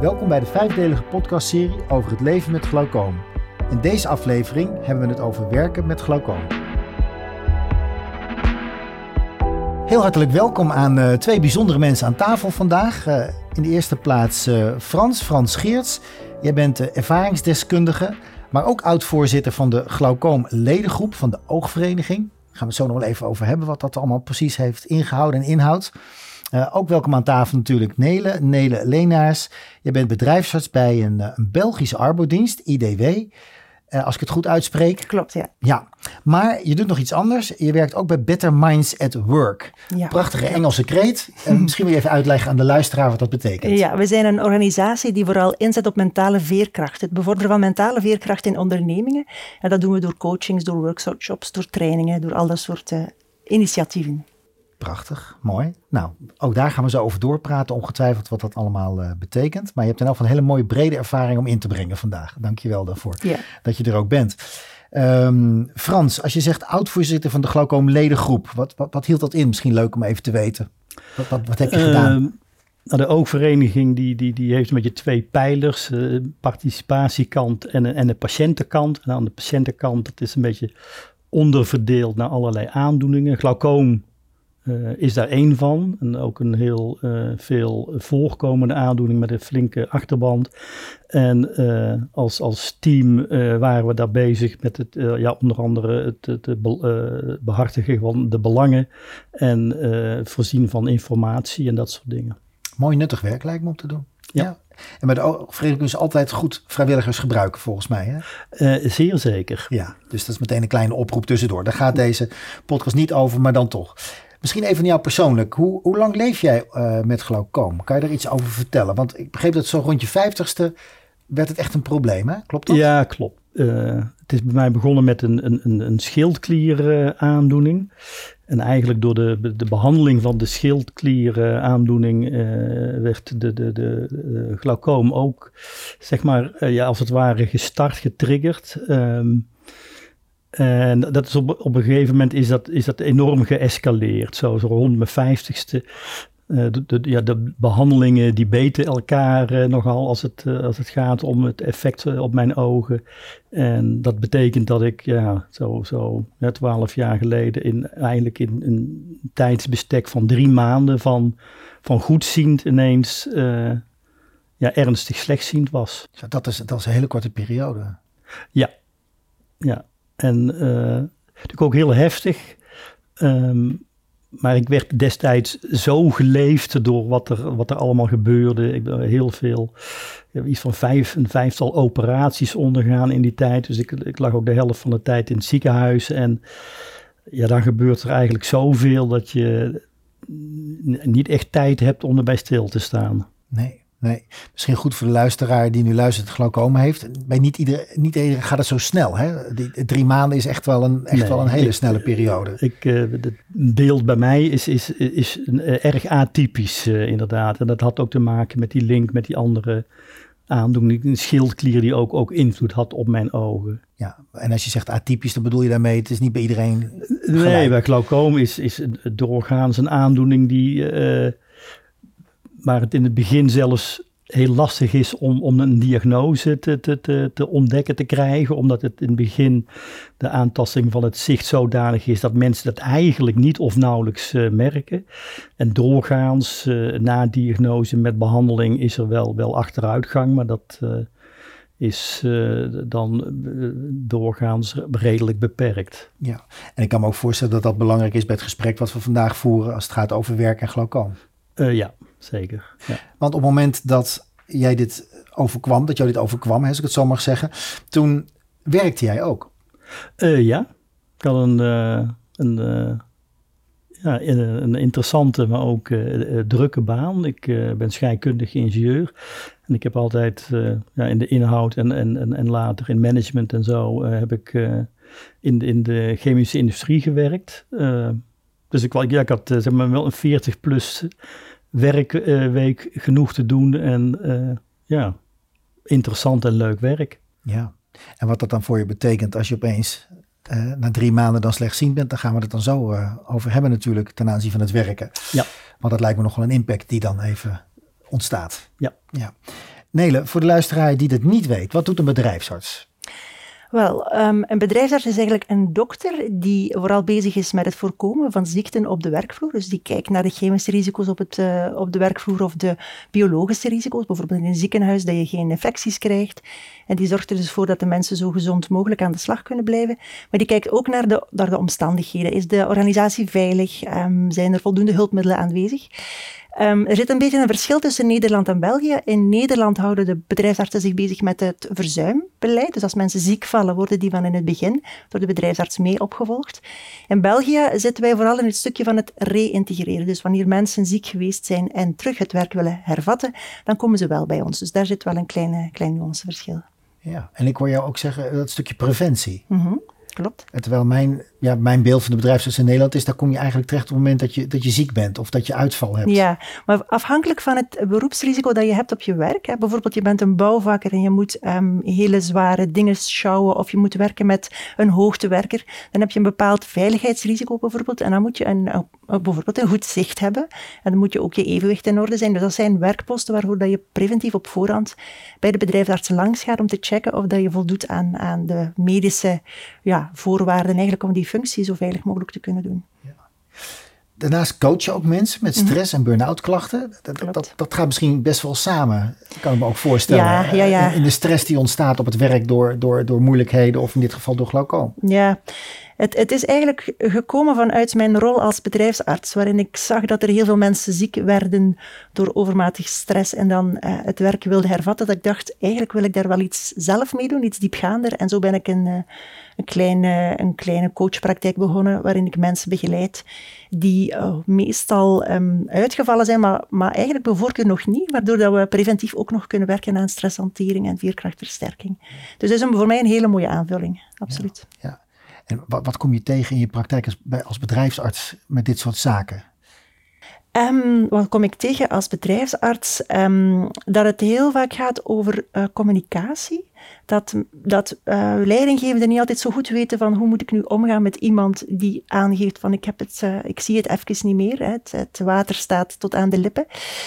Welkom bij de 5-delige podcastserie over het leven met glaucoom. In deze aflevering hebben we het over werken met glaucoom. Heel hartelijk welkom aan twee bijzondere mensen aan tafel vandaag. In de eerste plaats Frans Geerts. Jij bent ervaringsdeskundige, maar ook oud-voorzitter van de glaucoom-ledengroep van de Oogvereniging. Daar gaan we het zo nog wel even over hebben wat dat allemaal precies heeft ingehouden en inhoudt. Ook welkom aan tafel natuurlijk Nele Leenaars. Je bent bedrijfsarts bij een Belgische arbodienst, IDW. Als ik het goed uitspreek. Klopt, ja. Ja, maar je doet nog iets anders. Je werkt ook bij Better Minds at Work. Ja. Prachtige Engelse kreet. Misschien wil je even uitleggen aan de luisteraar wat dat betekent. Ja, we zijn een organisatie die vooral inzet op mentale veerkracht. Het bevorderen van mentale veerkracht in ondernemingen. En dat doen we door coachings, door workshops, door trainingen, door al dat soort initiatieven. Prachtig, mooi. Nou, ook daar gaan we zo over doorpraten, ongetwijfeld wat dat allemaal betekent. Maar je hebt in elk geval een hele mooie brede ervaring om in te brengen vandaag. Dank je wel daarvoor dat je er ook bent. Frans, als je zegt oud-voorzitter van de glaucoom-ledengroep, wat hield dat in? Misschien leuk om even te weten. Wat heb je gedaan? De Oogvereniging die heeft een beetje twee pijlers, participatiekant en de patiëntenkant. En aan de patiëntenkant, dat is een beetje onderverdeeld naar allerlei aandoeningen. Glaucoom is daar één van. En ook een heel veel voorkomende aandoening met een flinke achterband. En als team waren we daar bezig met het, onder andere het behartigen van de belangen en voorzien van informatie en dat soort dingen. Mooi nuttig werk lijkt me om te doen. Ja. En bij de Oogvereniging kunnen ze altijd goed vrijwilligers gebruiken volgens mij. Hè? Zeer zeker. Ja, dus dat is meteen een kleine oproep tussendoor. Daar gaat deze podcast niet over, maar dan toch. Misschien even aan jou persoonlijk. Hoe lang leef jij met glaucoom? Kan je daar iets over vertellen? Want ik begreep dat zo rond je 50ste werd het echt een probleem, hè? Klopt dat? Ja, klopt. Het is bij mij begonnen met een schildklieraandoening. En eigenlijk door de behandeling van de schildklieraandoening werd de glaucoom ook, zeg maar, als het ware getriggerd. En dat is op een gegeven moment is dat enorm geëscaleerd. Zo rond mijn 50ste. De behandelingen die beten elkaar nogal als het gaat om het effect op mijn ogen. En dat betekent dat ik 12 jaar geleden eigenlijk in een tijdsbestek van 3 maanden van goedziend ineens ernstig slechtziend was. Dat is een hele korte periode. Ja. En natuurlijk ook heel heftig. Maar ik werd destijds zo geleefd door wat er allemaal gebeurde. Ik ben heel veel, iets van 5 operaties ondergaan in die tijd. Dus ik lag ook de helft van de tijd in het ziekenhuis. En ja, dan gebeurt er eigenlijk zoveel dat je niet echt tijd hebt om erbij stil te staan. Nee. Misschien goed voor de luisteraar die nu luistert glaucoom heeft. Bij niet iedereen gaat het zo snel. Hè? Die 3 maanden is echt wel een hele snelle periode. Het beeld bij mij is erg atypisch inderdaad. En dat had ook te maken met die link met die andere aandoening. Een schildklier die ook invloed had op mijn ogen. Ja, en als je zegt atypisch, dan bedoel je daarmee, het is niet bij iedereen gelijk. Nee, bij glaucoom is doorgaans een aandoening die waar het in het begin zelfs heel lastig is om een diagnose te ontdekken, te krijgen. Omdat het in het begin de aantasting van het zicht zodanig is dat mensen dat eigenlijk niet of nauwelijks merken. En doorgaans na diagnose met behandeling is er wel achteruitgang, maar dat is dan doorgaans redelijk beperkt. Ja, en ik kan me ook voorstellen dat dat belangrijk is bij het gesprek wat we vandaag voeren als het gaat over werk en glaucoom. Ja, zeker. Ja. Want op het moment dat jou dit overkwam, als ik het zo mag zeggen, toen werkte jij ook? Ja, ik had een interessante, maar ook drukke baan. Ik ben scheikundig ingenieur en ik heb altijd in de inhoud en later in management en zo heb ik in de chemische industrie gewerkt. Dus ik had zeg maar wel een 40+ werkweek genoeg te doen en interessant en leuk werk. Ja, en wat dat dan voor je betekent als je opeens na 3 maanden dan slechtziend bent, dan gaan we het dan zo over hebben natuurlijk ten aanzien van het werken. Ja. Want dat lijkt me nog wel een impact die dan even ontstaat. Ja. Nele, voor de luisteraar die dit niet weet, wat doet een bedrijfsarts? Wel, een bedrijfsarts is eigenlijk een dokter die vooral bezig is met het voorkomen van ziekten op de werkvloer. Dus die kijkt naar de chemische risico's op de werkvloer of de biologische risico's. Bijvoorbeeld in een ziekenhuis dat je geen infecties krijgt. En die zorgt er dus voor dat de mensen zo gezond mogelijk aan de slag kunnen blijven. Maar die kijkt ook naar de omstandigheden. Is de organisatie veilig? Zijn er voldoende hulpmiddelen aanwezig? Er zit een beetje een verschil tussen Nederland en België. In Nederland houden de bedrijfsartsen zich bezig met het verzuimbeleid. Dus als mensen ziek vallen, worden die van in het begin door de bedrijfsarts mee opgevolgd. In België zitten wij vooral in het stukje van het reïntegreren. Dus wanneer mensen ziek geweest zijn en terug het werk willen hervatten, dan komen ze wel bij ons. Dus daar zit wel een klein nuanceverschil. Ja, en ik hoor jou ook zeggen dat stukje preventie. Klopt. En terwijl mijn beeld van de bedrijfsarts in Nederland is, daar kom je eigenlijk terecht op het moment dat je ziek bent of dat je uitval hebt. Ja, maar afhankelijk van het beroepsrisico dat je hebt op je werk. Hè, bijvoorbeeld je bent een bouwvakker en je moet hele zware dingen sjouwen of je moet werken met een hoogtewerker. Dan heb je een bepaald veiligheidsrisico bijvoorbeeld en dan moet je bijvoorbeeld een goed zicht hebben. En dan moet je ook je evenwicht in orde zijn. Dus dat zijn werkposten waarvoor dat je preventief op voorhand bij de bedrijfsarts langs gaat om te checken of dat je voldoet aan de medische voorwaarden eigenlijk om die functie zo veilig mogelijk te kunnen doen. Ja. Daarnaast coach je ook mensen met stress en burn-out klachten. Dat gaat misschien best wel samen, kan ik me ook voorstellen. Ja. In de stress die ontstaat op het werk door moeilijkheden of in dit geval door glaucoom. Ja, het is eigenlijk gekomen vanuit mijn rol als bedrijfsarts, waarin ik zag dat er heel veel mensen ziek werden door overmatig stress en dan het werk wilden hervatten. Dat ik dacht, eigenlijk wil ik daar wel iets zelf mee doen, iets diepgaander. En zo ben ik een kleine coachpraktijk begonnen, waarin ik mensen begeleid die meestal uitgevallen zijn, maar eigenlijk bij voorkeur nog niet, waardoor dat we preventief ook nog kunnen werken aan stresshantering en veerkrachtversterking. Dus dat is voor mij een hele mooie aanvulling, absoluut. Ja. En wat kom je tegen in je praktijk als bedrijfsarts met dit soort zaken? Wat kom ik tegen als bedrijfsarts? Dat het heel vaak gaat over communicatie. Dat leidinggevenden niet altijd zo goed weten van hoe moet ik nu omgaan met iemand die aangeeft van ik zie het even niet meer. Het water staat tot aan de lippen.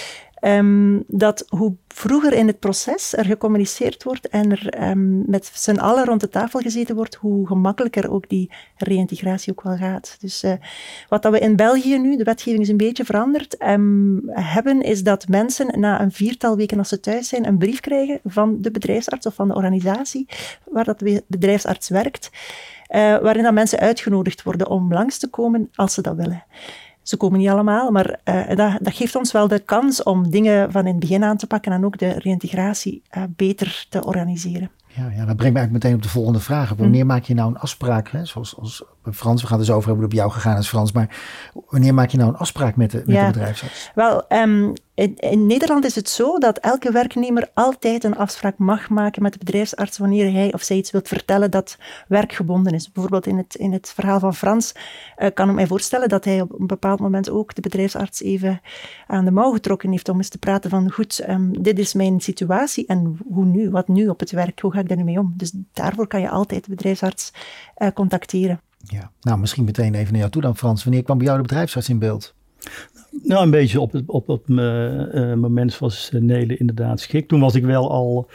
Dat hoe vroeger in het proces er gecommuniceerd wordt en er met z'n allen rond de tafel gezeten wordt, hoe gemakkelijker ook die reïntegratie ook wel gaat. Dus wat dat we in België nu, de wetgeving is een beetje veranderd, hebben, is dat mensen na een 4-tal weken als ze thuis zijn, een brief krijgen van de bedrijfsarts of van de organisatie waar dat bedrijfsarts werkt, waarin dat mensen uitgenodigd worden om langs te komen als ze dat willen. Ze komen niet allemaal, maar dat geeft ons wel de kans om dingen van in het begin aan te pakken en ook de reïntegratie beter te organiseren. Ja, dat brengt me eigenlijk meteen op de volgende vraag. Wanneer maak je nou een afspraak, hè? Zoals Frans, we gaan het dus over hebben hoe het op jou gegaan is, Frans, maar wanneer maak je nou een afspraak met de bedrijfsarts? Wel, in Nederland is het zo dat elke werknemer altijd een afspraak mag maken met de bedrijfsarts wanneer hij of zij iets wilt vertellen dat werkgebonden is. Bijvoorbeeld in het verhaal van Frans kan ik mij voorstellen dat hij op een bepaald moment ook de bedrijfsarts even aan de mouw getrokken heeft om eens te praten van goed, dit is mijn situatie en hoe nu, wat nu op het werk, hoe ga ik daar nu mee om? Dus daarvoor kan je altijd de bedrijfsarts contacteren. Ja, nou misschien meteen even naar jou toe dan, Frans. Wanneer kwam bij jou de bedrijfsarts in beeld? Nou, een beetje op het moment was Nele inderdaad schikt. Toen was ik wel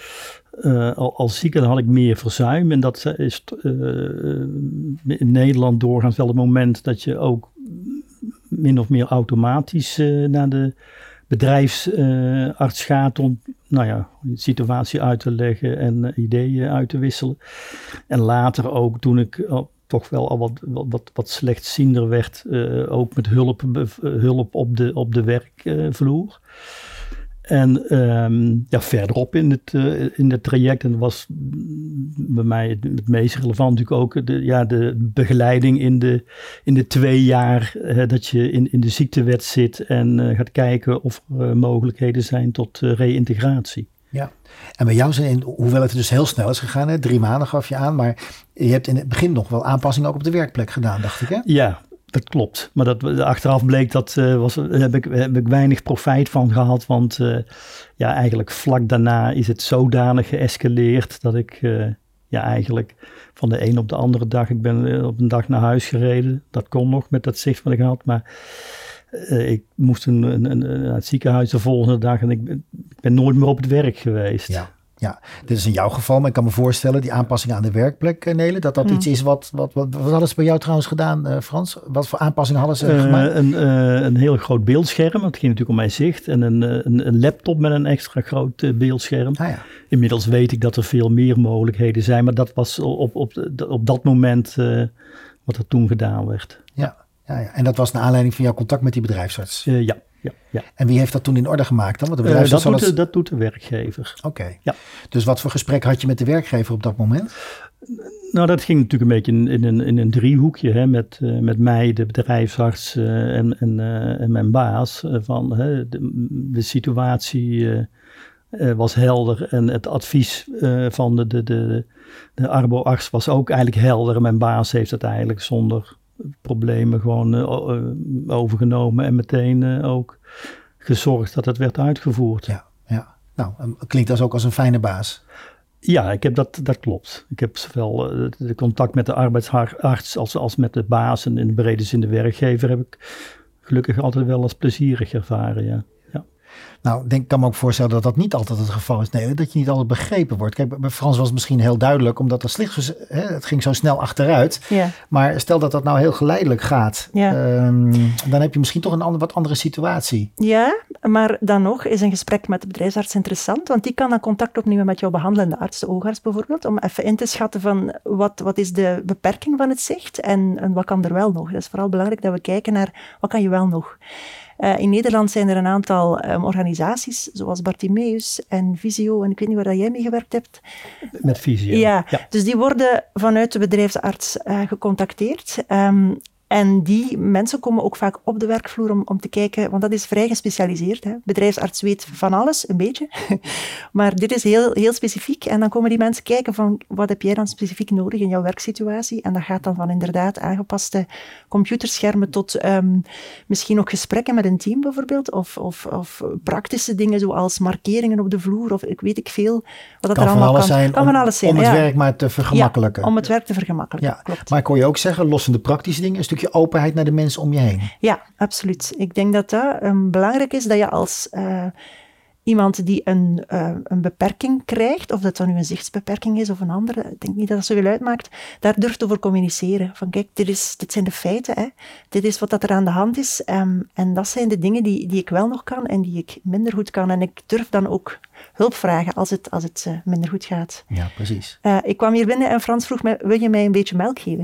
al ziek en dan had ik meer verzuim. En dat is in Nederland doorgaans wel het moment dat je ook min of meer automatisch naar de bedrijfsarts gaat om de situatie uit te leggen en ideeën uit te wisselen. En later ook toen ik toch wel al wat slechtziender werd, ook met hulp op de werkvloer. En verderop in het traject, en dat was bij mij het meest relevant natuurlijk ook de begeleiding in de 2 jaar dat je in de ziektewet zit en gaat kijken of er mogelijkheden zijn tot reïntegratie. Ja, en bij jou zijn, hoewel het dus heel snel is gegaan, 3 maanden gaf je aan, maar je hebt in het begin nog wel aanpassingen ook op de werkplek gedaan, dacht ik, hè? Ja, dat klopt. Maar achteraf bleek heb ik weinig profijt van gehad, want eigenlijk vlak daarna is het zodanig geëscaleerd dat ik eigenlijk van de een op de andere dag, ik ben op een dag naar huis gereden, dat kon nog met dat zicht wat ik had, maar ik moest naar het ziekenhuis de volgende dag en ik ben nooit meer op het werk geweest. Ja, dit is in jouw geval, maar ik kan me voorstellen, die aanpassingen aan de werkplek, Nele, dat iets is wat hadden ze bij jou trouwens gedaan, Frans? Wat voor aanpassingen hadden ze gemaakt? Een heel groot beeldscherm, het ging natuurlijk om mijn zicht, en een laptop met een extra groot beeldscherm. Ah, ja. Inmiddels weet ik dat er veel meer mogelijkheden zijn, maar dat was op dat moment wat er toen gedaan werd. Ja. En dat was naar aanleiding van jouw contact met die bedrijfsarts? Ja. En wie heeft dat toen in orde gemaakt dan? Want de dat doet de werkgever. Oké. Ja. Dus wat voor gesprek had je met de werkgever op dat moment? Nou, dat ging natuurlijk een beetje in een driehoekje, hè, met mij, de bedrijfsarts en mijn baas. De situatie was helder en het advies van de arboarts was ook eigenlijk helder. En mijn baas heeft het eigenlijk zonder problemen gewoon overgenomen en meteen ook gezorgd dat het werd uitgevoerd. Ja. Nou, klinkt dat ook als een fijne baas. Ja, dat klopt. Ik heb zowel de contact met de arbeidsarts als met de baas en in de brede zin de werkgever heb ik gelukkig altijd wel als plezierig ervaren, ja. Nou, ik kan me ook voorstellen dat dat niet altijd het geval is. Nee, dat je niet altijd begrepen wordt. Kijk, bij Frans was het misschien heel duidelijk, omdat het ging zo snel achteruit. Ja. Maar stel dat dat nou heel geleidelijk gaat, dan heb je misschien toch een wat andere situatie. Ja, maar dan nog is een gesprek met de bedrijfsarts interessant, want die kan dan contact opnemen met jouw behandelende arts, de oogarts bijvoorbeeld, om even in te schatten van wat is de beperking van het zicht en wat kan er wel nog. Dat is vooral belangrijk dat we kijken naar wat kan je wel nog. In Nederland zijn er een aantal organisaties, zoals Bartimeus en Visio, en ik weet niet waar jij mee gewerkt hebt. Met Visio. Ja, dus die worden vanuit de bedrijfsarts gecontacteerd. En die mensen komen ook vaak op de werkvloer om te kijken, want dat is vrij gespecialiseerd. Hè. Bedrijfsarts weet van alles, een beetje. Maar dit is heel, heel specifiek. En dan komen die mensen kijken van, wat heb jij dan specifiek nodig in jouw werksituatie? En dat gaat dan van inderdaad aangepaste computerschermen tot misschien ook gesprekken met een team bijvoorbeeld. Of praktische dingen zoals markeringen op de vloer. Of ik weet ik veel wat dat er allemaal kan. Kan van alles zijn. Om het werk maar te vergemakkelijken. Ja, om het werk te vergemakkelijken, klopt. Maar kon je ook zeggen, lossende praktische dingen, een stukje openheid naar de mensen om je heen. Ja, absoluut. Ik denk dat dat belangrijk is, dat je als iemand die een beperking krijgt, of dat dan nu een zichtsbeperking is of een andere, ik denk niet dat dat zoveel uitmaakt, daar durft over communiceren. Van kijk, dit zijn de feiten, hè. Dit is wat dat er aan de hand is, en dat zijn de dingen die ik wel nog kan en die ik minder goed kan. En ik durf dan ook hulp vragen als het minder goed gaat. Ja, precies. Ik kwam hier binnen en Frans vroeg mij, wil je mij een beetje melk geven?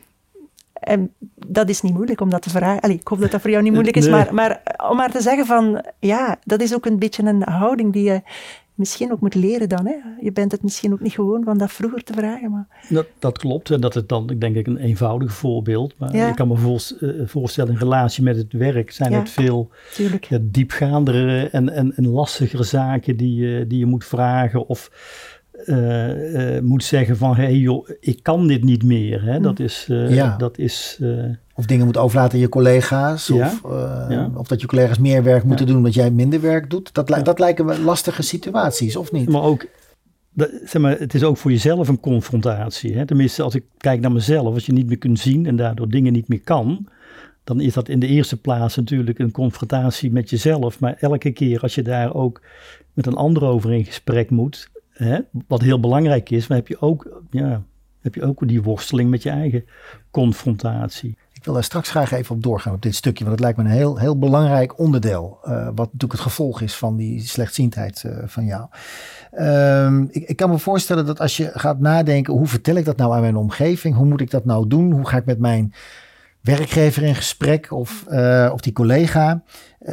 En dat is niet moeilijk om dat te vragen. Allee, ik hoop dat dat voor jou niet moeilijk is, nee. maar om maar te zeggen van, ja, dat is ook een beetje een houding die je misschien ook moet leren dan. Hè. Je bent het misschien ook niet gewoon van dat vroeger te vragen. Maar... Dat klopt. En dat is dan, denk ik, een eenvoudig voorbeeld. Maar ik kan me voorstellen, in relatie met het werk zijn het veel diepgaandere en lastigere zaken die je moet vragen of... moet zeggen van, hey joh, ik kan dit niet meer. Hè? Dat is... Of dingen moet overlaten aan je collega's. Of dat je collega's meer werk moeten doen omdat jij minder werk doet. Dat lijken me lastige situaties, of niet? Maar ook, het is ook voor jezelf een confrontatie. Hè? Tenminste, als ik kijk naar mezelf, als je niet meer kunt zien en daardoor dingen niet meer kan, dan is dat in de eerste plaats natuurlijk een confrontatie met jezelf. Maar elke keer als je daar ook met een ander over in gesprek moet... wat heel belangrijk is, maar heb je ook die worsteling met je eigen confrontatie. Ik wil daar straks graag even op doorgaan op dit stukje, want het lijkt me een heel, heel belangrijk onderdeel, wat natuurlijk het gevolg is van die slechtziendheid van jou. Ik kan me voorstellen dat als je gaat nadenken, hoe vertel ik dat nou aan mijn omgeving? Hoe moet ik dat nou doen? Hoe ga ik met mijn werkgever in gesprek of die collega?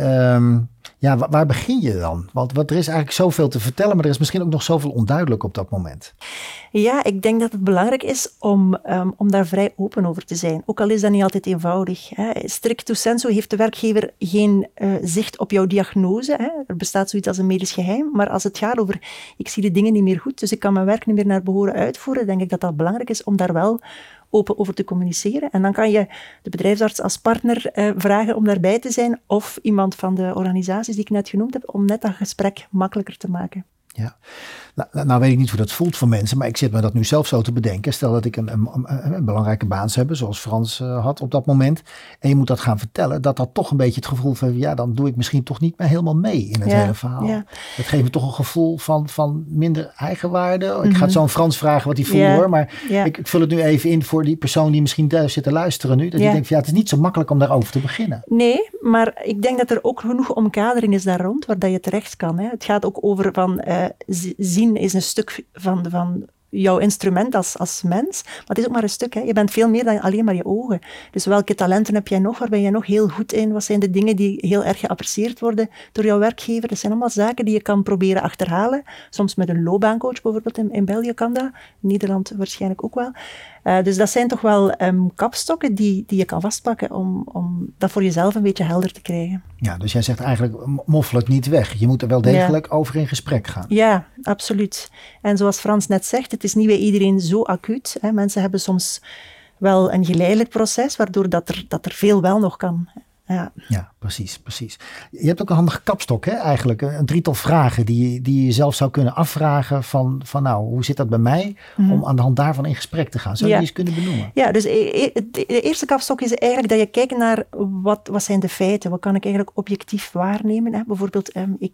Waar begin je dan? Want er is eigenlijk zoveel te vertellen, maar er is misschien ook nog zoveel onduidelijk op dat moment. Ja, ik denk dat het belangrijk is om daar vrij open over te zijn. Ook al is dat niet altijd eenvoudig. Hè. Stricto sensu heeft de werkgever geen zicht op jouw diagnose. Hè. Er bestaat zoiets als een medisch geheim. Maar als het gaat over, ik zie de dingen niet meer goed, dus ik kan mijn werk niet meer naar behoren uitvoeren, denk ik dat dat belangrijk is om daar wel open over te communiceren. En dan kan je de bedrijfsarts als partner vragen om daarbij te zijn, of iemand van de organisaties die ik net genoemd heb, om net dat gesprek makkelijker te maken. Ja. Nou weet ik niet hoe dat voelt voor mensen, maar ik zit me dat nu zelf zo te bedenken. Stel dat ik een belangrijke baan zou hebben, zoals Frans had op dat moment. En je moet dat gaan vertellen, dat toch een beetje het gevoel van, ja, dan doe ik misschien toch niet meer helemaal mee in het hele verhaal. Ja. Dat geeft me toch een gevoel van minder eigenwaarde. Ik ga het zo aan Frans vragen wat hij voelt hoor, maar ik vul het nu even in voor die persoon die misschien thuis zit te luisteren nu. Dat je denkt, het is niet zo makkelijk om daarover te beginnen. Nee, maar ik denk dat er ook genoeg omkadering is daar rond, waar dat je terecht kan. Hè. Het gaat ook over van zien is een stuk van jouw instrument als mens, maar het is ook maar een stuk. Hè. Je bent veel meer dan alleen maar je ogen. Dus welke talenten heb jij nog? Waar ben je nog heel goed in? Wat zijn de dingen die heel erg geapprecieerd worden door jouw werkgever? Dat zijn allemaal zaken die je kan proberen achterhalen. Soms met een loopbaancoach bijvoorbeeld. In België kan dat. In Nederland waarschijnlijk ook wel. Dus dat zijn toch wel kapstokken die je kan vastpakken om dat voor jezelf een beetje helder te krijgen. Ja, dus jij zegt eigenlijk, moffel het niet weg. Je moet er wel degelijk over in gesprek gaan. Ja, absoluut. En zoals Frans net zegt, het is niet bij iedereen zo acuut. Hè. Mensen hebben soms wel een geleidelijk proces, waardoor dat er veel wel nog kan. Ja, precies. Je hebt ook een handige kapstok, hè, eigenlijk. Een drietal vragen die je jezelf zou kunnen afvragen van nou, hoe zit dat bij mij? Om aan de hand daarvan in gesprek te gaan. Zou je die eens kunnen benoemen? Ja, dus de eerste kapstok is eigenlijk dat je kijkt naar wat zijn de feiten? Wat kan ik eigenlijk objectief waarnemen? Hè? Bijvoorbeeld,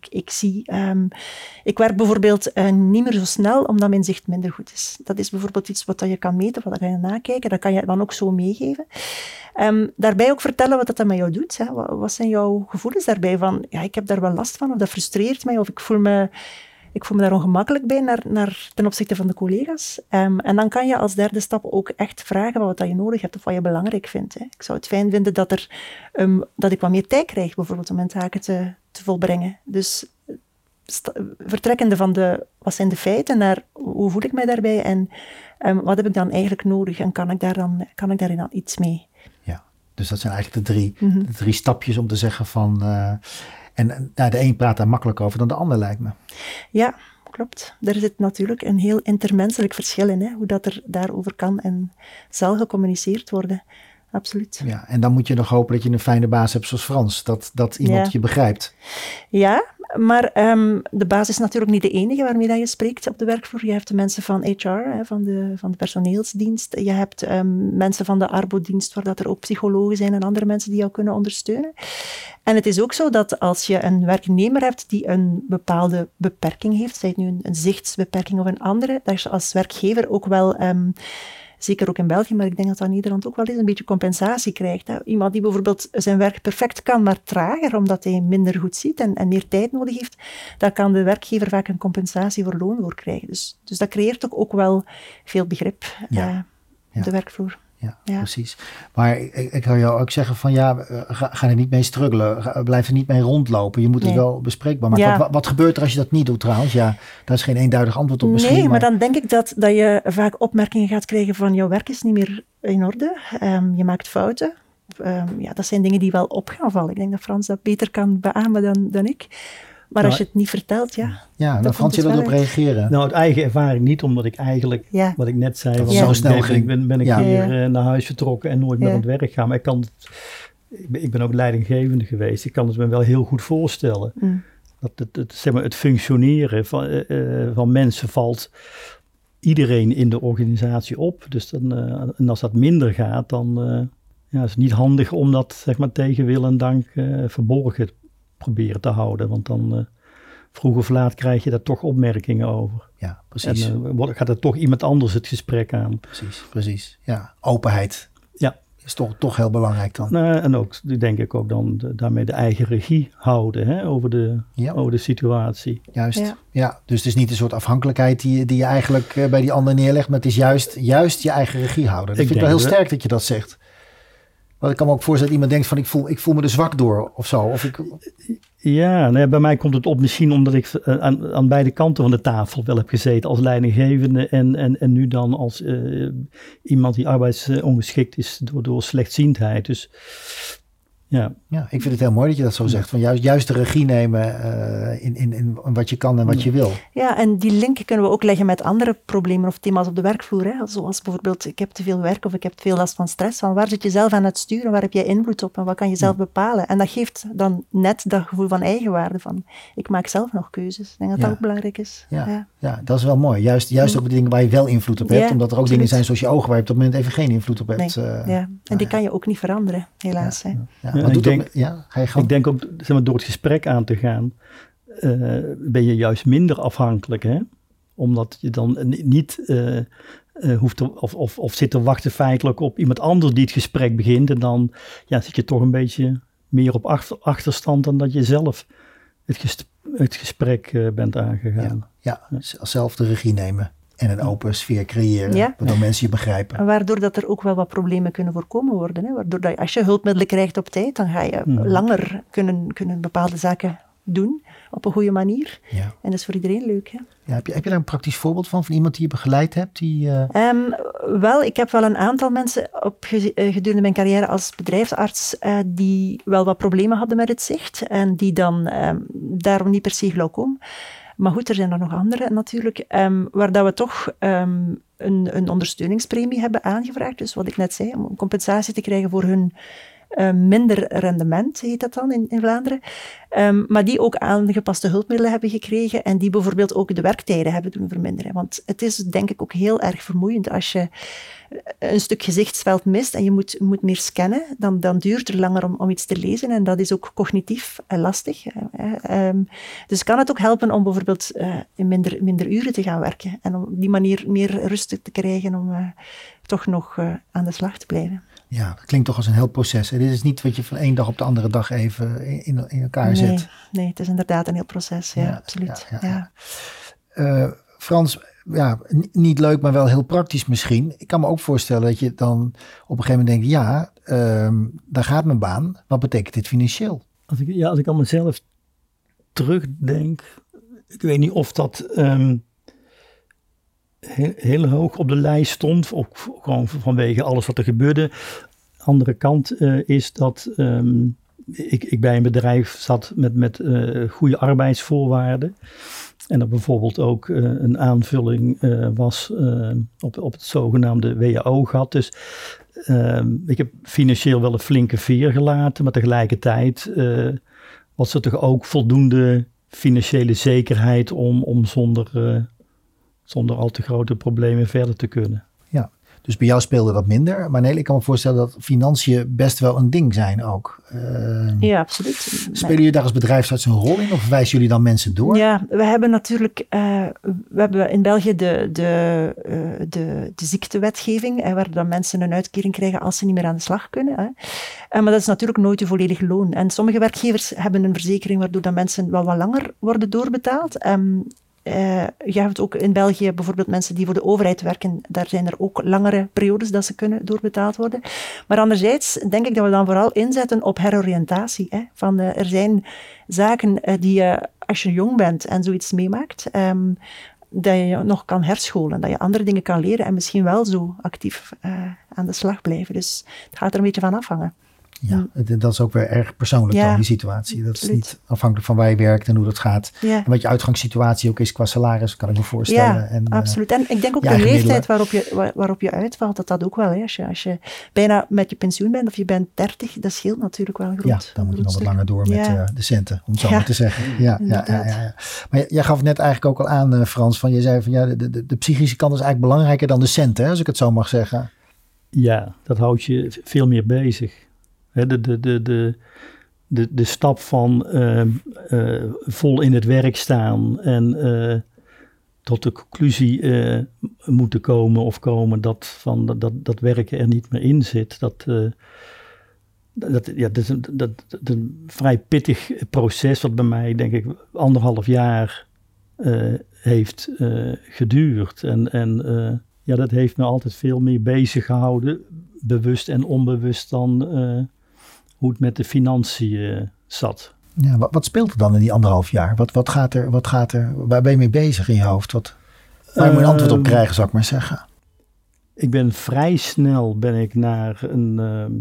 ik werk bijvoorbeeld niet meer zo snel omdat mijn zicht minder goed is. Dat is bijvoorbeeld iets wat je kan meten, wat kan je nakijken. Dat kan je dan ook zo meegeven. Daarbij ook vertellen wat dat met jou doet. Hè. Wat zijn jouw gevoelens daarbij? Van, ja, ik heb daar wel last van, of dat frustreert mij, of ik voel me daar ongemakkelijk bij ten opzichte van de collega's. En dan kan je als derde stap ook echt vragen wat je nodig hebt of wat je belangrijk vindt. Hè. Ik zou het fijn vinden dat ik wat meer tijd krijg, bijvoorbeeld, om mijn taken te volbrengen. Dus vertrekkende van wat zijn de feiten naar hoe voel ik mij daarbij en wat heb ik dan eigenlijk nodig en kan ik daarin dan iets mee? Ja, dus dat zijn eigenlijk de drie stapjes om te zeggen van... de een praat daar makkelijk over dan de ander, lijkt me. Ja, klopt. Er zit natuurlijk een heel intermenselijk verschil in, hè, hoe dat er daarover kan en zal gecommuniceerd worden. Absoluut. Ja, en dan moet je nog hopen dat je een fijne baas hebt zoals Frans, dat iemand je begrijpt. Ja, maar de baas is natuurlijk niet de enige waarmee dat je spreekt op de werkvloer. Je hebt de mensen van HR, van de personeelsdienst. Je hebt mensen van de arbodienst, waar dat er ook psychologen zijn en andere mensen die jou kunnen ondersteunen. En het is ook zo dat als je een werknemer hebt die een bepaalde beperking heeft, zij het nu een zichtsbeperking of een andere, dat je als werkgever ook wel... zeker ook in België, maar ik denk dat dat in Nederland ook wel eens een beetje compensatie krijgt. Hè. Iemand die bijvoorbeeld zijn werk perfect kan, maar trager, omdat hij minder goed ziet en meer tijd nodig heeft, daar kan de werkgever vaak een compensatie voor loon voor krijgen. Dus dat creëert ook wel veel begrip op de werkvloer. Ja, precies. Maar ik kan jou ook zeggen van ga er niet mee struggelen. Blijf er niet mee rondlopen. Je moet het wel bespreekbaar maken. Ja. Wat gebeurt er als je dat niet doet trouwens? Ja, daar is geen eenduidig antwoord op misschien. Nee, maar dan denk ik dat je vaak opmerkingen gaat krijgen van jouw werk is niet meer in orde. Je maakt fouten. Dat zijn dingen die wel op gaan vallen. Ik denk dat Frans dat beter kan beamen dan ik. Maar als je het niet vertelt, dan Frans, je wil erop reageren. Nou, uit eigen ervaring niet, omdat ik eigenlijk, wat ik net zei, zo snel ging. Ben ik hier naar huis vertrokken en nooit meer aan het werk gaan. Maar ik ben ook leidinggevende geweest. Ik kan het me wel heel goed voorstellen. Dat het functioneren van mensen valt iedereen in de organisatie op. Dus en als dat minder gaat, dan is het niet handig om dat tegen wil en dank verborgen proberen te houden, want dan vroeg of laat krijg je daar toch opmerkingen over. Ja, precies. En gaat er toch iemand anders het gesprek aan. Precies. Ja, openheid. Ja. Is toch heel belangrijk dan. En ook, denk ik ook dan daarmee de eigen regie houden over de situatie. Juist. Ja, dus het is niet een soort afhankelijkheid die je eigenlijk bij die ander neerlegt, maar het is juist je eigen regie houden. Dat vind ik wel heel sterk dat je dat zegt. Want ik kan me ook voorstellen dat iemand denkt van ik voel me er zwak door of zo. Bij mij komt het op misschien omdat ik aan beide kanten van de tafel wel heb gezeten als leidinggevende en nu dan als iemand die arbeidsongeschikt is door slechtziendheid. Dus Ja. Ja, ik vind het heel mooi dat je dat zo zegt. Van juist de regie nemen in wat je kan en wat je wil. Ja, en die link kunnen we ook leggen met andere problemen of thema's op de werkvloer. Hè? Zoals bijvoorbeeld, ik heb te veel werk of ik heb te veel last van stress. Van waar zit je zelf aan het sturen? Waar heb jij invloed op? En wat kan je zelf bepalen? En dat geeft dan net dat gevoel van eigenwaarde. Van, ik maak zelf nog keuzes. Ik denk dat dat ook belangrijk is. Ja, dat is wel mooi. Juist ook de dingen waar je wel invloed op hebt. Omdat er ook dingen zijn zoals je ogen waar je op dat moment even geen invloed op hebt. Nee, en die kan je ook niet veranderen, helaas. Hè. Ik denk ook, zeg maar, door het gesprek aan te gaan, ben je juist minder afhankelijk. Hè? Omdat je dan niet hoeft te, of zit te wachten feitelijk op iemand anders die het gesprek begint. En dan zit je toch een beetje meer op achterstand dan dat je zelf het gesprek bent aangegaan. Ja, zelf de regie nemen. En een open sfeer creëren, waardoor mensen je begrijpen. En waardoor dat er ook wel wat problemen kunnen voorkomen worden. Hè? Waardoor dat je, als je hulpmiddelen krijgt op tijd, dan ga je langer kunnen bepaalde zaken doen op een goede manier. Ja. En dat is voor iedereen leuk. Hè? Ja, heb je daar een praktisch voorbeeld van iemand die je begeleid hebt? Wel, ik heb wel een aantal mensen gedurende mijn carrière als bedrijfsarts die wel wat problemen hadden met het zicht en die dan daarom niet per se glaucoom. Maar goed, er zijn er nog andere natuurlijk, waar dat we toch een ondersteuningspremie hebben aangevraagd. Dus wat ik net zei, om compensatie te krijgen voor hun minder rendement, heet dat dan in Vlaanderen. Maar die ook aangepaste hulpmiddelen hebben gekregen en die bijvoorbeeld ook de werktijden hebben doen verminderen. Want het is denk ik ook heel erg vermoeiend als je een stuk gezichtsveld mist en je moet meer scannen, dan duurt het langer om iets te lezen en dat is ook cognitief lastig. Dus kan het ook helpen om bijvoorbeeld in minder uren te gaan werken en op die manier meer rust te krijgen om toch nog aan de slag te blijven. Ja, dat klinkt toch als een heel proces. Dit is niet wat je van één dag op de andere dag even in elkaar zet. Nee, het is inderdaad een heel proces. Ja, absoluut. Ja. Frans, niet leuk, maar wel heel praktisch misschien. Ik kan me ook voorstellen dat je dan op een gegeven moment denkt, daar gaat mijn baan. Wat betekent dit financieel? Als ik aan mezelf terugdenk, ik weet niet of dat heel hoog op de lijst stond, ook gewoon vanwege alles wat er gebeurde. Andere kant is dat ik bij een bedrijf zat met goede arbeidsvoorwaarden. En er bijvoorbeeld ook een aanvulling was op het zogenaamde WHO-gat. Dus ik heb financieel wel een flinke veer gelaten, maar tegelijkertijd was er toch ook voldoende financiële zekerheid om zonder al te grote problemen verder te kunnen. Ja, dus bij jou speelde dat minder. Maar nee, ik kan me voorstellen dat financiën best wel een ding zijn ook. Ja, absoluut. Spelen jullie daar als bedrijfsarts een rol in? Of wijzen jullie dan mensen door? Ja, we hebben natuurlijk we hebben in België de ziektewetgeving, waar dan mensen een uitkering krijgen als ze niet meer aan de slag kunnen. Maar dat is natuurlijk nooit een volledig loon. En sommige werkgevers hebben een verzekering waardoor dat mensen wel wat langer worden doorbetaald. Je hebt ook in België bijvoorbeeld mensen die voor de overheid werken. Daar zijn er ook langere periodes dat ze kunnen doorbetaald worden. Maar anderzijds denk ik dat we dan vooral inzetten op heroriëntatie. Er zijn zaken die je, als je jong bent en zoiets meemaakt, dat je nog kan herscholen. Dat je andere dingen kan leren en misschien wel zo actief aan de slag blijven. Dus het gaat er een beetje van afhangen. Ja, dat is ook weer erg persoonlijk dan, die situatie. Dat is niet afhankelijk van waar je werkt en hoe dat gaat. Ja. En wat je uitgangssituatie ook is qua salaris, kan ik me voorstellen. Ja, absoluut. En ik denk ook de leeftijd waarop je uitvalt, dat ook wel. Hè. Als je bijna met je pensioen bent of je bent 30, dat scheelt natuurlijk wel groot. Ja, dan moet je nog wat langer door met de centen, om het zo maar te zeggen. Ja. Maar jij gaf net eigenlijk ook al aan, Frans, je zei van de psychische kant is eigenlijk belangrijker dan de centen, als ik het zo mag zeggen. Ja, dat houdt je veel meer bezig. De stap van vol in het werk staan en tot de conclusie moeten komen dat werken er niet meer in zit. Dat is een vrij pittig proces wat bij mij denk ik 1,5 jaar heeft geduurd. En dat heeft me altijd veel meer bezig gehouden, bewust en onbewust dan hoe het met de financiën zat. Ja, wat speelt er dan in die 1,5 jaar? Wat gaat er, waar ben je mee bezig in je hoofd? Waar moet je een antwoord op krijgen, zou ik maar zeggen? Ik ben vrij snel naar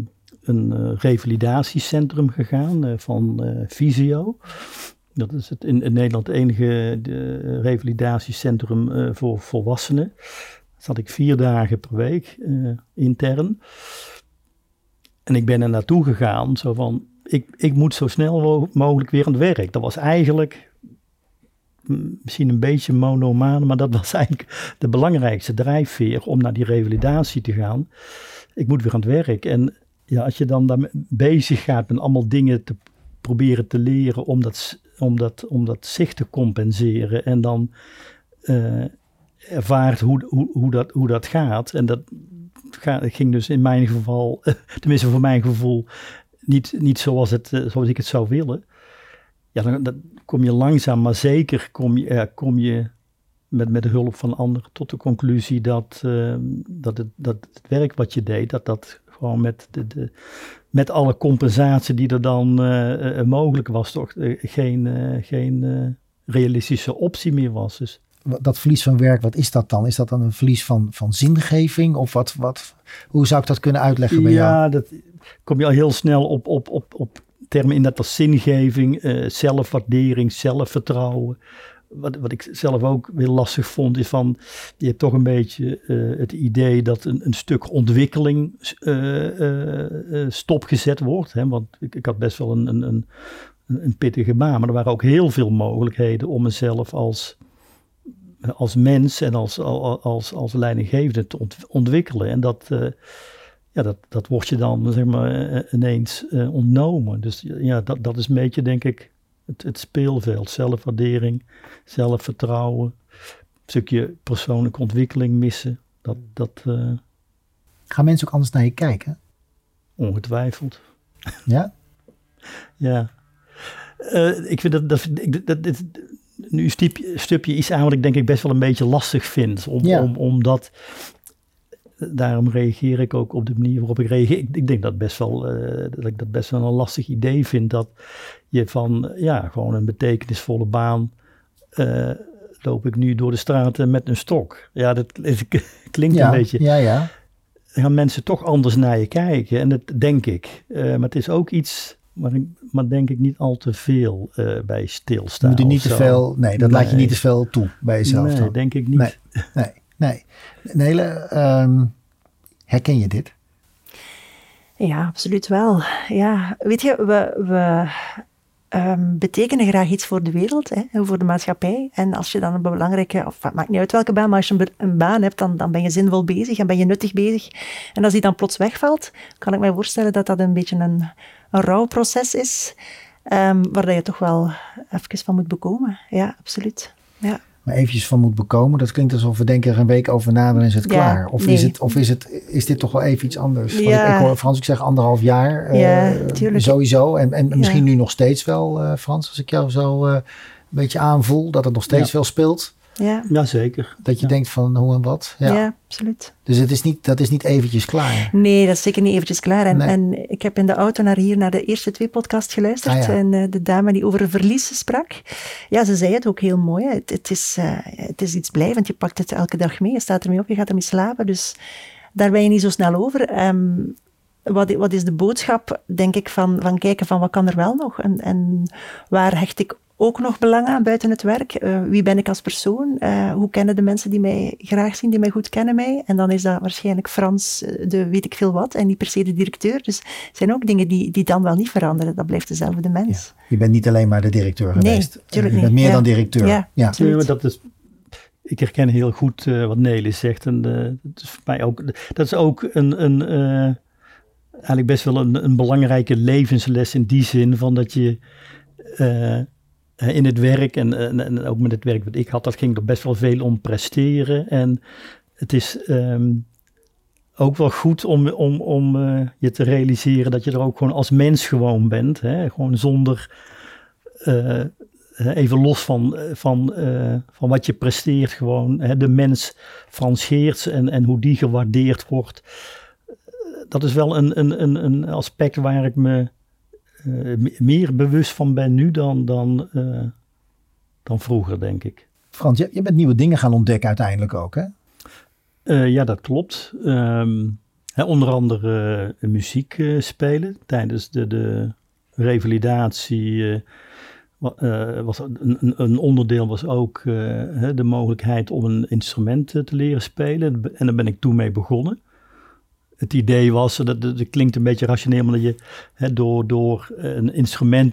een revalidatiecentrum gegaan van Visio. Dat is in Nederland het enige revalidatiecentrum voor volwassenen. Daar zat ik 4 dagen per week intern. En ik ben er naartoe gegaan, zo van, ik moet zo snel mogelijk weer aan het werk. Dat was eigenlijk misschien een beetje monomane, maar dat was eigenlijk de belangrijkste drijfveer om naar die revalidatie te gaan. Ik moet weer aan het werk. En ja, als je dan daarmee bezig gaat met allemaal dingen te proberen te leren om dat zicht te compenseren en dan ervaart hoe dat gaat. En dat ging dus in mijn geval, tenminste voor mijn gevoel, niet zoals ik het zou willen. Ja, dan kom je langzaam, maar zeker kom je met de hulp van anderen tot de conclusie dat het werk wat je deed, dat gewoon met alle compensatie die er dan mogelijk was, toch geen realistische optie meer was. Dus. Dat verlies van werk, wat is dat dan? Is dat dan een verlies van zingeving? Of hoe zou ik dat kunnen uitleggen bij jou? Ja, dat kom je al heel snel op termen in dat als zingeving, zelfwaardering, zelfvertrouwen. Wat ik zelf ook weer lastig vond, is van, je hebt toch een beetje het idee dat een stuk ontwikkeling stopgezet wordt. Hè? Want ik had best wel een pittige baan, maar er waren ook heel veel mogelijkheden om mezelf als mens en als leidinggevende te ontwikkelen. En dat wordt je dan, zeg maar, ineens ontnomen. Dus ja, dat is een beetje, denk ik, het speelveld. Zelfwaardering, zelfvertrouwen, een stukje persoonlijke ontwikkeling missen. Gaan mensen ook anders naar je kijken? Ongetwijfeld. Ja? Ja. Ik vind dat nu stip je iets aan wat ik denk ik best wel een beetje lastig vind. Omdat, daarom reageer ik ook op de manier waarop ik reageer. Ik denk dat ik dat best wel een lastig idee vind. Dat je van, gewoon een betekenisvolle baan, loop ik nu door de straten met een stok. Ja, dat klinkt een beetje. Ja. Dan gaan mensen toch anders naar je kijken. En dat denk ik. Maar het is ook iets, maar denk ik niet al te veel bij stilstaan. Moet je niet te veel, laat je niet te veel toe bij jezelf. Nee, dan. Denk ik niet. Nee. Nele, herken je dit? Ja, absoluut wel. Ja, weet je, we betekenen graag iets voor de wereld, voor de maatschappij. En als je dan een belangrijke, of het maakt niet uit welke baan, maar als je een baan hebt, dan ben je zinvol bezig en ben je nuttig bezig. En als die dan plots wegvalt, kan ik mij voorstellen dat dat een beetje een rouwproces is, waar je toch wel even van moet bekomen. Ja, absoluut. Ja. Maar eventjes van moet bekomen, dat klinkt alsof we denken er een week over na, dan is het klaar. Of, nee. is dit toch wel even iets anders? Ja. Ik hoor Frans, ik zeg 1,5 jaar. Sowieso. En misschien nu nog steeds wel, Frans, als ik jou zo een beetje aanvoel, dat het nog steeds wel speelt. Ja, zeker. Dat je denkt van hoe en wat. Ja, absoluut. Dus dat is niet eventjes klaar. Nee, dat is zeker niet eventjes klaar. En ik heb in de auto naar de eerste 2 podcasts geluisterd. En de dame die over verlies sprak, ja, ze zei het ook heel mooi. Het is iets blijvend. Je pakt het elke dag mee. Je staat ermee op, je gaat ermee slapen. Dus daar ben je niet zo snel over. Wat is de boodschap, denk ik, van kijken van wat kan er wel nog? En waar hecht ik ook nog belang aan buiten het werk? Wie ben ik als persoon? Hoe kennen de mensen die mij graag zien, die mij goed kennen mij? En dan is dat waarschijnlijk Frans, de weet ik veel wat, en niet per se de directeur. Dus het zijn ook dingen die dan wel niet veranderen. Dat blijft dezelfde mens. Ja. Je bent niet alleen maar de directeur geweest. Nee, tuurlijk niet. Je bent meer dan directeur. Ja. Maar ik herken heel goed wat Nele zegt. En dat is voor mij ook, dat is ook eigenlijk best wel een belangrijke levensles in die zin van dat je in het werk en ook met het werk wat ik had, dat ging er best wel veel om presteren. En het is ook wel goed om je te realiseren dat je er ook gewoon als mens gewoon bent. Hè? Gewoon zonder, even los van wat je presteert, gewoon de mens Frans Geerts en hoe die gewaardeerd wordt. Dat is wel een aspect waar ik me meer bewust van ben nu dan vroeger, denk ik. Frans, je bent nieuwe dingen gaan ontdekken uiteindelijk ook, hè? Ja, dat klopt. Onder andere muziek spelen. Tijdens de revalidatie was een onderdeel was ook de mogelijkheid om een instrument te leren spelen. En daar ben ik toen mee begonnen. Het idee was, dat klinkt een beetje rationeel, maar dat je door een instrument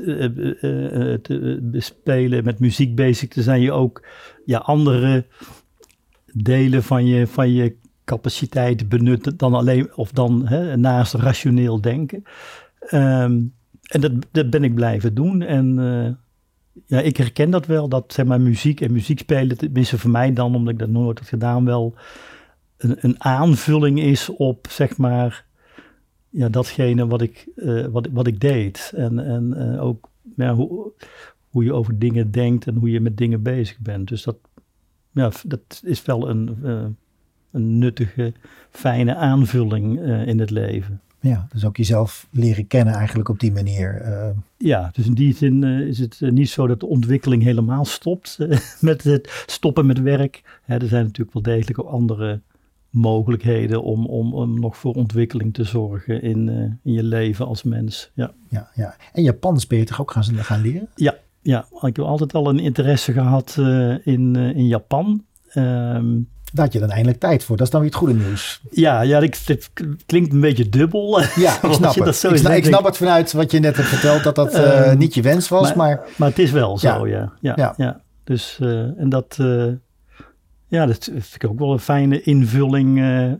te bespelen, met muziek bezig te zijn, je ook andere delen van je capaciteit benut dan alleen, of dan naast rationeel denken. En dat ben ik blijven doen. En ik herken dat wel, dat zeg maar muziek en muziek spelen, tenminste voor mij dan, omdat ik dat nooit had gedaan, wel een aanvulling is op, zeg maar, datgene wat ik deed. En ook hoe je over dingen denkt en hoe je met dingen bezig bent. Dus dat is wel een nuttige, fijne aanvulling in het leven. Ja, dus ook jezelf leren kennen eigenlijk op die manier. Ja, dus in die zin is het niet zo dat de ontwikkeling helemaal stopt met het stoppen met werk. Er zijn natuurlijk wel degelijk ook andere mogelijkheden om nog voor ontwikkeling te zorgen in je leven als mens. Ja. En Japans ben je toch ook gaan leren? Ja, ik heb altijd al een interesse gehad in Japan. Daar had je dan eindelijk tijd voor. Dat is dan weer het goede nieuws. Ja, het klinkt een beetje dubbel. Ja, ik snap het. Ik snap het vanuit wat je net hebt verteld, dat niet je wens was. Maar het is wel zo, ja. Dus, en dat vind ik ook wel een fijne invulling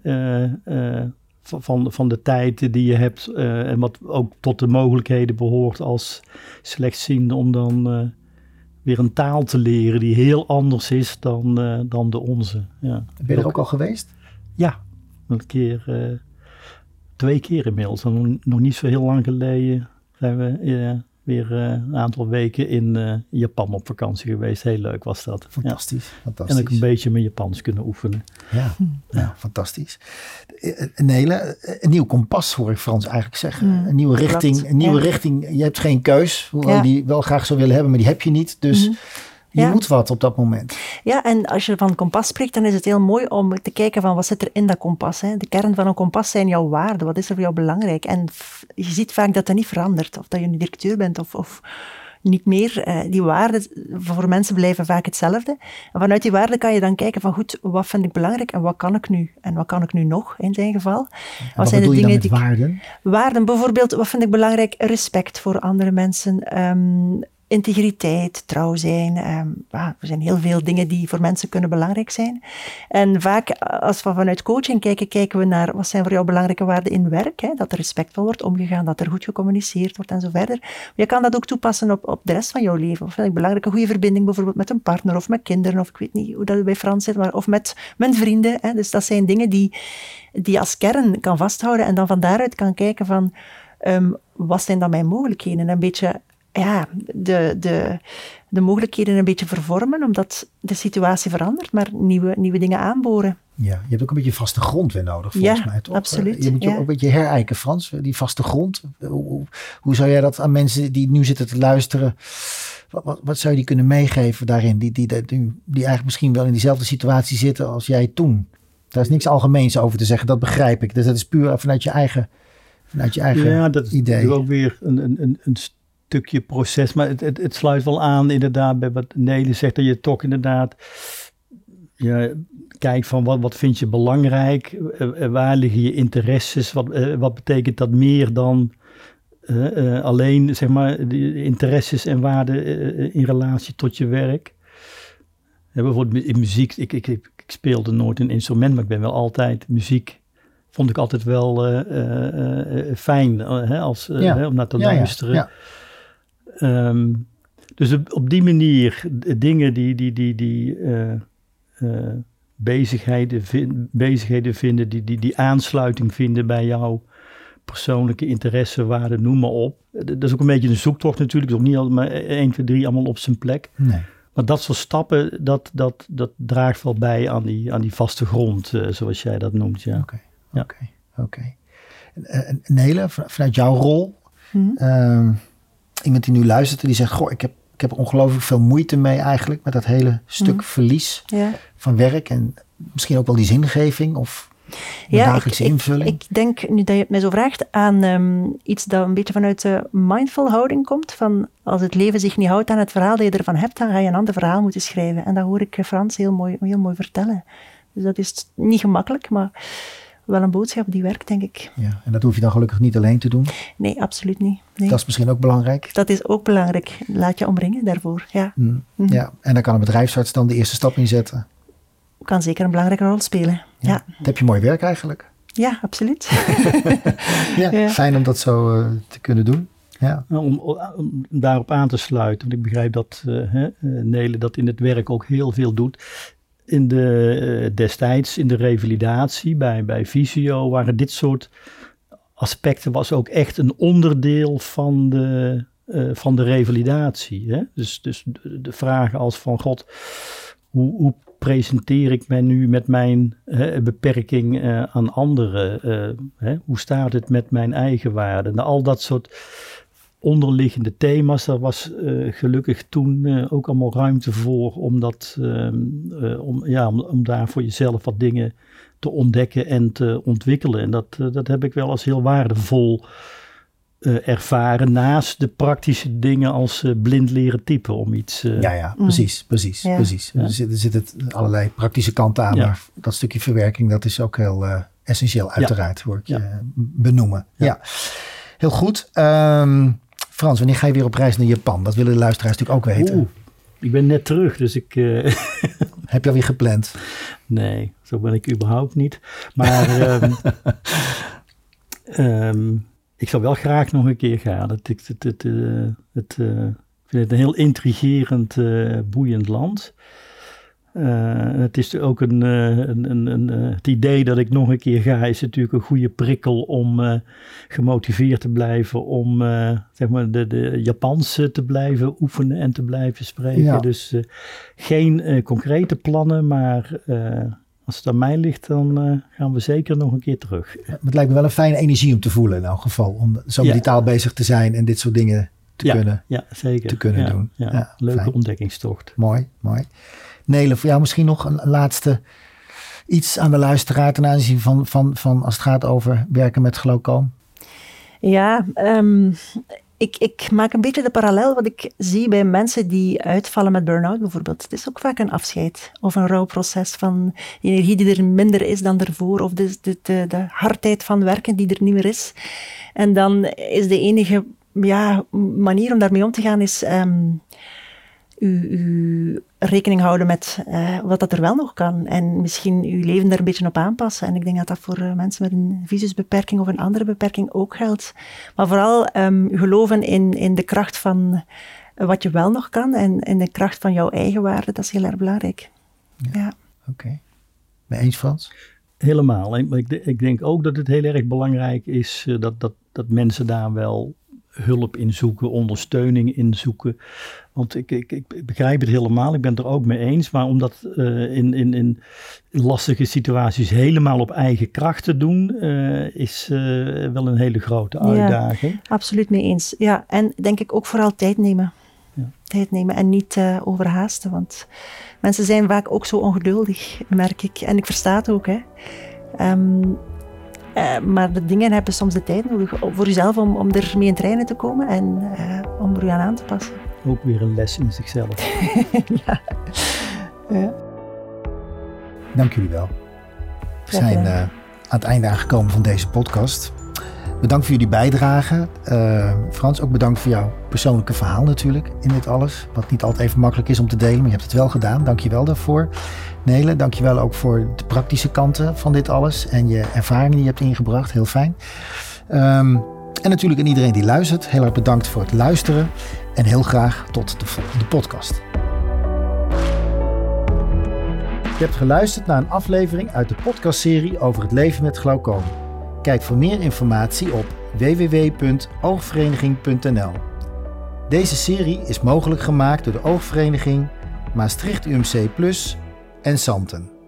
van de tijd die je hebt. En wat ook tot de mogelijkheden behoort als slechtziende om dan weer een taal te leren die heel anders is dan de onze. Ja. Ben je er ook al geweest? Ja, een keer, 2 keer inmiddels. Nog niet zo heel lang geleden zijn we weer een aantal weken in Japan op vakantie geweest. Heel leuk was dat. Fantastisch. En ook een beetje mijn Japans kunnen oefenen. Ja, fantastisch. Een nieuw kompas hoor ik Frans eigenlijk zeggen. Een nieuwe richting. Klopt. Een nieuwe richting. Je hebt geen keus. Hoewel je die wel graag zou willen hebben, maar die heb je niet. Dus je moet wat op dat moment. Ja, en als je van kompas spreekt, dan is het heel mooi om te kijken van wat zit er in dat kompas. Hè? De kern van een kompas zijn jouw waarden. Wat is er voor jou belangrijk? En je ziet vaak dat niet verandert. Of dat je een directeur bent of niet meer. Die waarden voor mensen blijven vaak hetzelfde. En vanuit die waarden kan je dan kijken van goed, wat vind ik belangrijk en wat kan ik nu? En wat kan ik nu nog in zijn geval? Wat zijn de dingen die waarden? Waarden, bijvoorbeeld, wat vind ik belangrijk? Respect voor andere mensen. Integriteit, trouw zijn. Er zijn heel veel dingen die voor mensen kunnen belangrijk zijn. En vaak, als we vanuit coaching kijken we naar wat zijn voor jou belangrijke waarden in werk. Hè? Dat er respectvol wordt omgegaan, dat er goed gecommuniceerd wordt en zo verder. Maar je kan dat ook toepassen op de rest van jouw leven. Of vind ik belangrijk een goede verbinding bijvoorbeeld met een partner of met kinderen, of ik weet niet hoe dat bij Frans zit, maar of met mijn vrienden. Hè? Dus dat zijn dingen die je als kern kan vasthouden en dan van daaruit kan kijken van wat zijn dan mijn mogelijkheden? En een beetje de mogelijkheden een beetje vervormen, omdat de situatie verandert, maar nieuwe dingen aanboren. Ja, je hebt ook een beetje vaste grond weer nodig, volgens mij, toch? Absoluut. Je moet je ook een beetje herijken, Frans, die vaste grond. Hoe zou jij dat aan mensen die nu zitten te luisteren, wat zou je die kunnen meegeven daarin, die eigenlijk misschien wel in diezelfde situatie zitten als jij toen? Daar is niks algemeens over te zeggen, dat begrijp ik. Dus dat is puur vanuit je eigen dat idee. is ook weer een stukje proces, maar het sluit wel aan inderdaad bij wat Nele zegt, dat je toch inderdaad kijkt van wat vind je belangrijk, waar liggen je interesses, wat betekent dat meer dan alleen zeg maar de interesses en waarden in relatie tot je werk. Bijvoorbeeld in muziek, ik speelde nooit een instrument, maar ik ben wel altijd muziek. Vond ik altijd wel fijn om naar te luisteren. Ja. Dus op die manier dingen die bezigheden vinden, die aansluiting vinden bij jouw persoonlijke interesse, waarden, noem maar op. Dat is ook een beetje een zoektocht natuurlijk, ook niet maar 1, 2, 3 allemaal op zijn plek. Nee. Maar dat soort stappen, dat draagt wel bij aan die vaste grond, zoals jij dat noemt. Ja. Oké. Nele, vanuit jouw rol, iemand die nu luistert en die zegt, goh, ik heb ongelooflijk veel moeite mee eigenlijk met dat hele stuk verlies van werk en misschien ook wel die zingeving of dagelijkse invulling? Ik denk, nu dat je het mij zo vraagt, aan iets dat een beetje vanuit de mindful houding komt. Van als het leven zich niet houdt aan het verhaal dat je ervan hebt, dan ga je een ander verhaal moeten schrijven. En dat hoor ik Frans heel mooi vertellen. Dus dat is niet gemakkelijk, maar wel een boodschap die werkt, denk ik. Ja, en dat hoef je dan gelukkig niet alleen te doen? Nee, absoluut niet. Nee. Dat is misschien ook belangrijk? Dat is ook belangrijk. Laat je omringen daarvoor, ja. Ja, en dan kan een bedrijfsarts dan de eerste stap inzetten? Kan zeker een belangrijke rol spelen, ja. Dat heb je mooi werk eigenlijk. Ja, absoluut. Ja, fijn om dat zo te kunnen doen. Ja. Om daarop aan te sluiten, want ik begrijp dat Nele dat in het werk ook heel veel doet. Destijds in de revalidatie bij Visio waren dit soort aspecten was ook echt een onderdeel van de revalidatie. Hè? Dus de vragen als van God, hoe presenteer ik mij nu met mijn beperking aan anderen? Hoe staat het met mijn eigen waarden? Nou, al dat soort onderliggende thema's, daar was gelukkig toen ook allemaal ruimte voor om daar voor jezelf wat dingen te ontdekken en te ontwikkelen. En dat heb ik wel als heel waardevol ervaren, naast de praktische dingen als blind leren typen om iets... Precies. Ja. Er zitten allerlei praktische kanten aan, maar dat stukje verwerking, dat is ook heel essentieel, uiteraard, hoor ik je benoemen. Ja. Heel goed. Frans, wanneer ga je weer op reis naar Japan? Dat willen de luisteraars natuurlijk ook weten. Ik ben net terug, dus ik... Heb je alweer gepland? Nee, zo ben ik überhaupt niet. Maar ik zou wel graag nog een keer gaan. Ik vind het een heel intrigerend, boeiend land. Het is ook het idee dat ik nog een keer ga, is natuurlijk een goede prikkel om gemotiveerd te blijven om zeg maar de Japanse te blijven oefenen en te blijven spreken. Ja. Dus geen concrete plannen, maar als het aan mij ligt, dan gaan we zeker nog een keer terug. Het lijkt me wel een fijne energie om te voelen in elk geval, om zo met die taal bezig te zijn en dit soort dingen te kunnen doen. Ja, leuke fijn. Ontdekkingstocht. Mooi. Nele, voor jou misschien nog een laatste iets aan de luisteraar ten aanzien van als het gaat over werken met glaucoom? Ja, ik maak een beetje de parallel wat ik zie bij mensen die uitvallen met burn-out bijvoorbeeld. Het is ook vaak een afscheid of een rouwproces van energie die er minder is dan ervoor, of de hardheid van werken die er niet meer is. En dan is de enige manier om daarmee om te gaan is u rekening houden met wat dat er wel nog kan. En misschien uw leven daar een beetje op aanpassen. En ik denk dat dat voor mensen met een visusbeperking of een andere beperking ook geldt. Maar vooral geloven in de kracht van wat je wel nog kan. En in de kracht van jouw eigen waarde. Dat is heel erg belangrijk. Ja. Oké. Mee eens, Frans? Helemaal. Ik denk ook dat het heel erg belangrijk is dat mensen daar wel hulp in zoeken, ondersteuning in zoeken. Want ik begrijp het helemaal, ik ben het er ook mee eens, maar om dat in lastige situaties helemaal op eigen kracht te doen, is wel een hele grote uitdaging. Ja, absoluut mee eens. Ja, en denk ik ook vooral tijd nemen. Ja. Tijd nemen en niet overhaasten, want mensen zijn vaak ook zo ongeduldig, merk ik. En ik versta het ook, hè. Maar de dingen hebben soms de tijd nodig voor jezelf om er mee in het reinen te komen en om er je aan te passen. Ook weer een les in zichzelf. Ja. Dank jullie wel. We zijn aan het einde aangekomen van deze podcast. Bedankt voor jullie bijdrage. Frans, ook bedankt voor jouw persoonlijke verhaal natuurlijk in dit alles. Wat niet altijd even makkelijk is om te delen, maar je hebt het wel gedaan. Dank je wel daarvoor. Nele, dank je wel ook voor de praktische kanten van dit alles en je ervaringen die je hebt ingebracht. Heel fijn. En natuurlijk aan iedereen die luistert. Heel erg bedankt voor het luisteren en heel graag tot de volgende podcast. Je hebt geluisterd naar een aflevering uit de podcastserie over het leven met glaucoom. Kijk voor meer informatie op www.oogvereniging.nl. Deze serie is mogelijk gemaakt door de Oogvereniging, Maastricht UMC Plus en Santen.